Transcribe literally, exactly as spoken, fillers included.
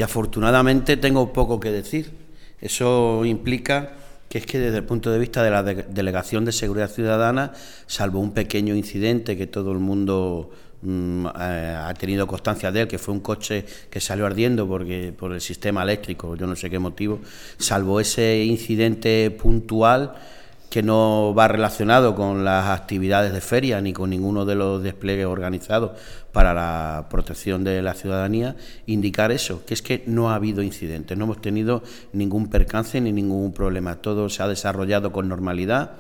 y afortunadamente tengo poco que decir. Eso implica que es que desde el punto de vista de la de Delegación de Seguridad Ciudadana, salvo un pequeño incidente que todo el mundo mm, eh, ha tenido constancia de él, que fue un coche que salió ardiendo porque por el sistema eléctrico, yo no sé qué motivo, salvo ese incidente puntual que no va relacionado con las actividades de feria ni con ninguno de los despliegues organizados para la protección de la ciudadanía, indicar eso, que es que no ha habido incidentes, no hemos tenido ningún percance ni ningún problema, todo se ha desarrollado con normalidad.